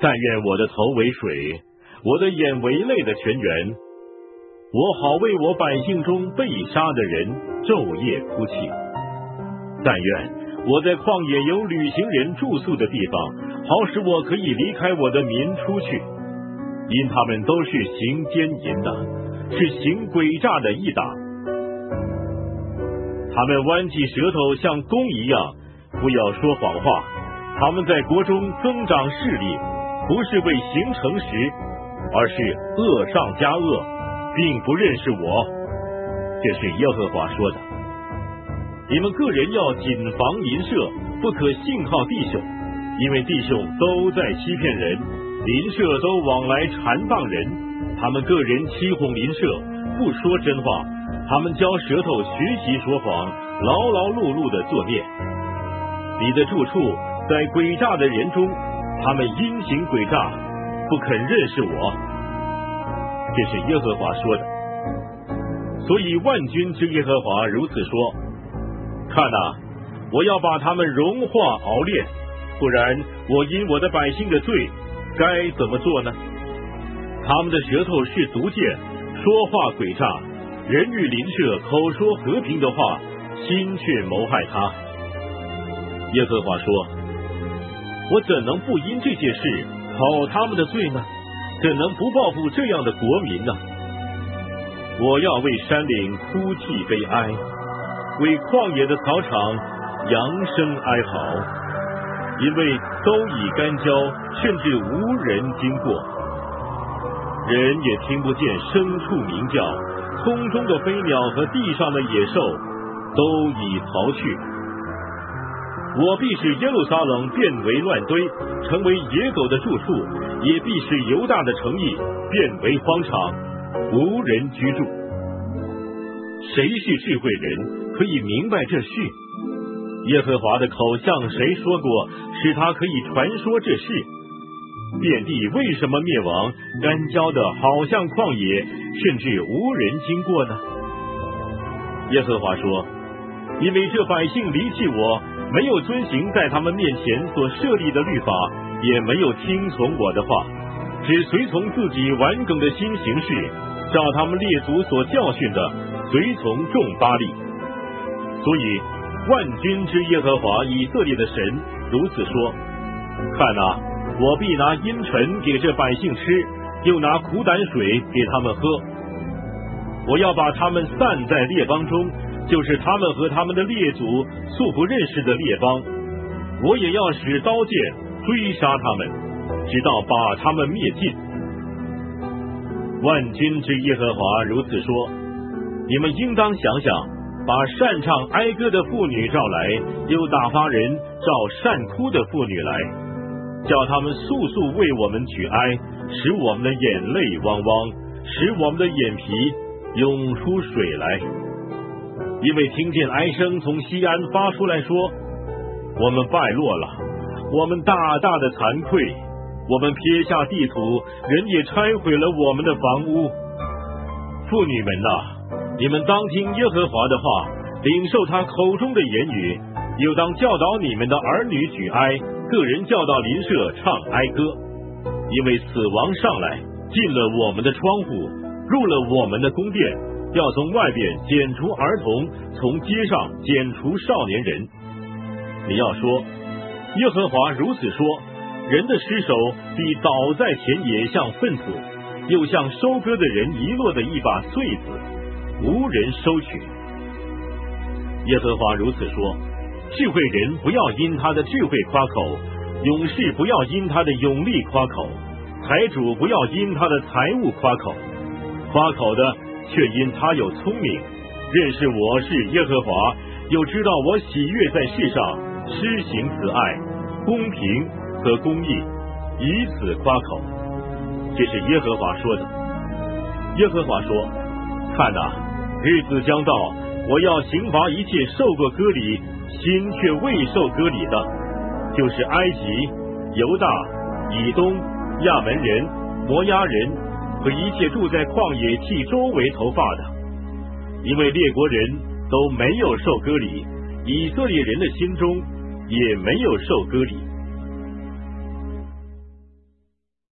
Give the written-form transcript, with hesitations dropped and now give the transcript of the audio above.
但愿我的头为水，我的眼为泪的泉源，我好为我百姓中被杀的人昼夜哭泣。但愿我在旷野有旅行人住宿的地方，好使我可以离开我的民出去，因他们都是行奸淫的，是行诡诈的一党。他们弯起舌头像弓一样，不要说谎话。他们在国中增长势力，不是为行诚实，而是恶上加恶，并不认识我。这是耶和华说的。你们个人要谨防邻舍，不可信靠弟兄，因为弟兄都在欺骗人，邻舍都往来缠谤人。他们个人欺哄邻舍，不说真话，他们教舌头学习说谎，劳劳碌碌的作孽。你的住处在诡诈的人中，他们因行诡诈，不肯认识我。这是耶和华说的。所以万军之耶和华如此说：看哪，我要把他们融化熬炼，不然我因我的百姓的罪该怎么做呢？他们的舌头是毒箭，说话诡诈，人与邻舍口说和平的话，心却谋害他。耶和华说：我怎能不因这些事讨他们的罪呢？怎能不报复这样的国民呢？我要为山岭哭泣悲哀，为旷野的草场扬声哀嚎，因为都已干焦，甚至无人经过，人也听不见牲畜鸣叫，空中的飞鸟和地上的野兽都已逃去。我必使耶路撒冷变为乱堆，成为野狗的住处，也必使犹大的城邑变为荒场，无人居住。谁是智慧人，可以明白这事？耶和华的口向谁说过，使他可以传说这事？遍地为什么灭亡？干焦的好像旷野，甚至无人经过呢？耶和华说：因为这百姓离弃我，没有遵行在他们面前所设立的律法，也没有听从我的话，只随从自己顽梗的心行事，照他们列祖所教训的，随从众巴力。所以万军之耶和华以色列的神如此说：看哪，我必拿阴沉给这百姓吃，又拿苦胆水给他们喝。我要把他们散在列邦中，就是他们和他们的列祖素不认识的列邦。我也要使刀剑追杀他们，直到把他们灭尽。万军之耶和华如此说：你们应当想想，把擅唱哀歌的妇女召来，又打发人召善哭的妇女来，叫他们速速为我们举哀，使我们的眼泪汪汪，使我们的眼皮涌出水来。因为听见哀声从西安发出来说：我们败落了，我们大大的惭愧，我们撇下地土，人也拆毁了我们的房屋。妇女们哪，你们当听耶和华的话，领受他口中的言语，又当教导你们的儿女举哀，个人教导邻舍唱哀歌。因为死亡上来，进了我们的窗户，入了我们的宫殿，要从外边剪除儿童，从街上剪除少年人。你要说：耶和华如此说，人的尸首必倒在田野，像粪土，又像收割的人遗落的一把穗子，无人收取。耶和华如此说：智慧人不要因他的智慧夸口，勇士不要因他的勇力夸口，财主不要因他的财物夸口，夸口的却因他有聪明，认识我是耶和华，又知道我喜悦在世上，施行慈爱、公平和公义，以此夸口。这是耶和华说的。耶和华说：看哪，日子将到，我要刑罚一切受过割礼，心却未受割礼的，就是埃及、犹大、以东、亚门人、摩押人和一切住在旷野剃周围头发的，因为列国人都没有受割礼，以色列人的心中也没有受割礼。